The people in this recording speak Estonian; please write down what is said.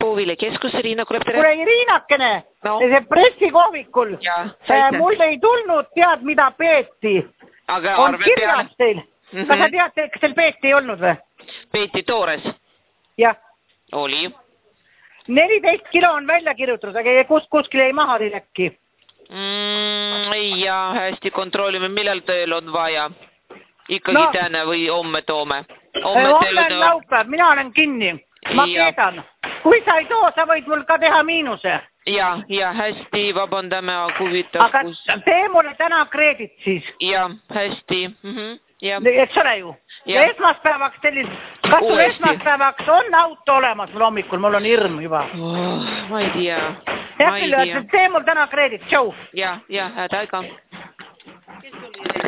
puuviljakeskus, Riina Kulev, tere. Kuule, Riinakene, no. See pressikohvikul. Mul ei tulnud tead, mida peeti. Aga on kirjas teil. Kas sa tead, kas teil peeti ei olnud või? Peeti toores? Jah. Oli. 14 kilo on välja kirjutatud, aga kuskil ei maha teil äkki. Ja hästi kontrollime, millal teil on vaja. Ikkagi tänne või homme toome? Homme on laupäev, mina olen kinni. Ma keedan. Kui sa ei too, sa võid mul ka teha miinuse. Ja hästi, vabandame, huvitav. Aga tee mulle täna kreedit siis. Ja, hästi. Eks ole ju. Esmaspäevaks kas sul esmaspäevaks on auto olemas mul hommikul? Mul on hirm juba. Ma ei tea. Tee mul täna kreedit, tšau. Ja, häda aega.